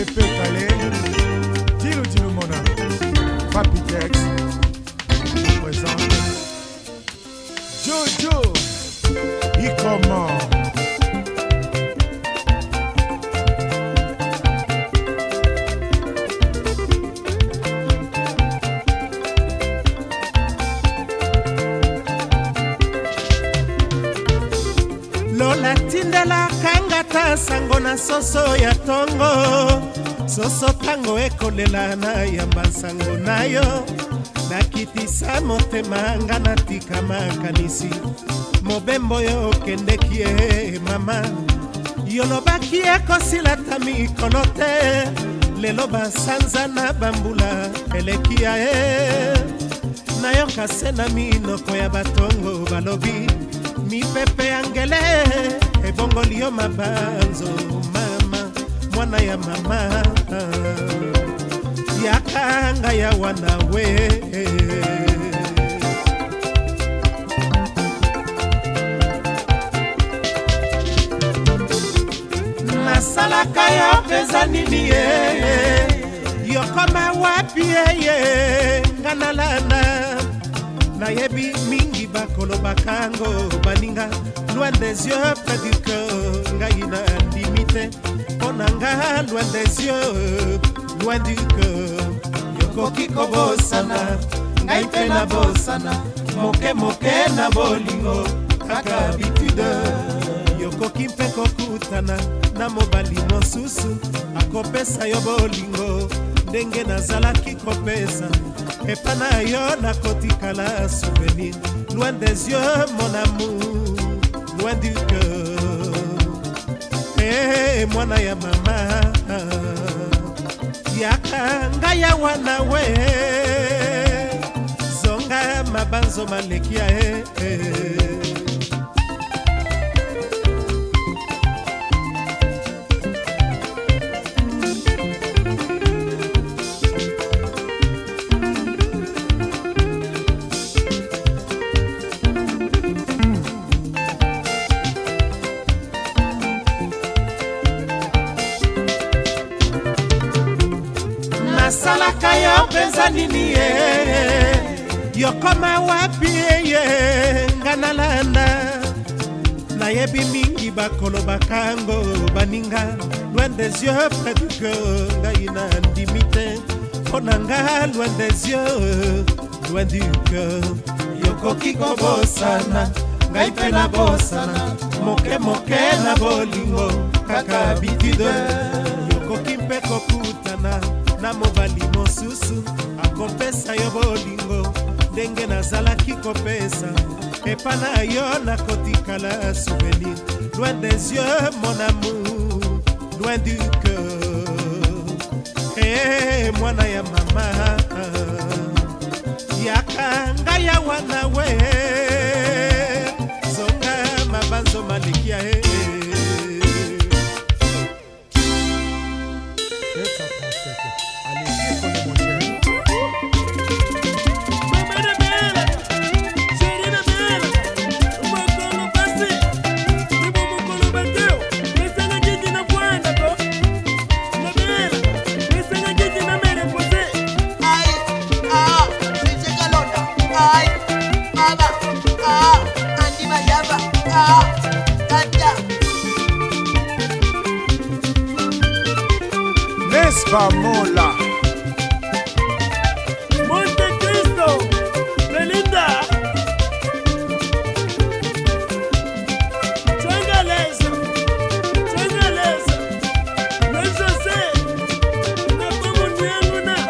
Pepe Calais, dis-nous mon âme, Papitex, présente, Jojo, il comment? Lola tindela kangata sango na soso ya tongo soso tango ekolela na yamba sango nayo nakitisa motema nga natika makanisi mobembo yo okendeki ye mama yolobaki ekosilata mikolo te lelo basanza na bambula eleki ya ye nayoka se na minoko ya batongo balobi mipepe angele ebongoli yo mabanzo mama mwana ya mama yakanga ya wanawe nasalaka yo peza nini ye yokoma wapi ye nganalana nayebi mingi bakolo bakango baninga loin des yeux près du cœur ngai na limite onanga loin des yeux loin du cœur yokoki kobosana ngai pe na bosana moke moke na bolingo kaka habitude yokoki mpe kokutana na mobali mosusu akopesa yo bolingo ndenge nazalaki kopesa epa na yo nakotikala souvenir loin des yeux mon amour loin du cœur hey, mwana ya mama yaka ngai ya wana we zonga mabanzo maleki ya nasalaka yo penza nini ye yokoma wapi ye nganalanda nayebi mingi bakolo bakango baninga loin des yeux près du cœur ngai na ndimite onanga loin des yeux loin du cœur yokoki kobosana ngai pe na bosana moke moke na bolingo kaka habitude yokoki mpe kokutana na mobali mosusu akopesa yo bolingo ndenge nazalaki kopesa epa na yo nakotikala souvenir loin des yeux mon amour loin du cœur hey, mwana ya mama yaka ngai ya wana we zonga mabanzo malikia Nespamola Monte Cristo Belinda Changalesa na Jose na pamoja yangu na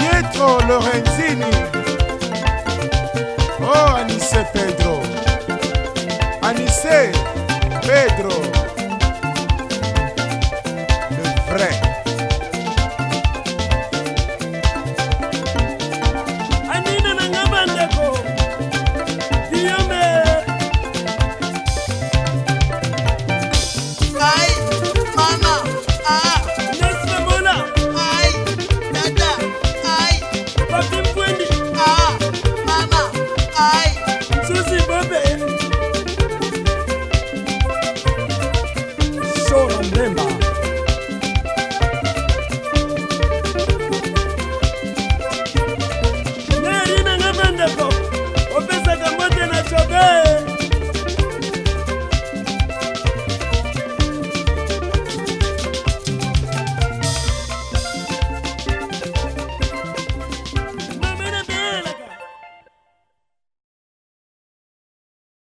Lorenzini, oh Anice Pedro, José, Pedro,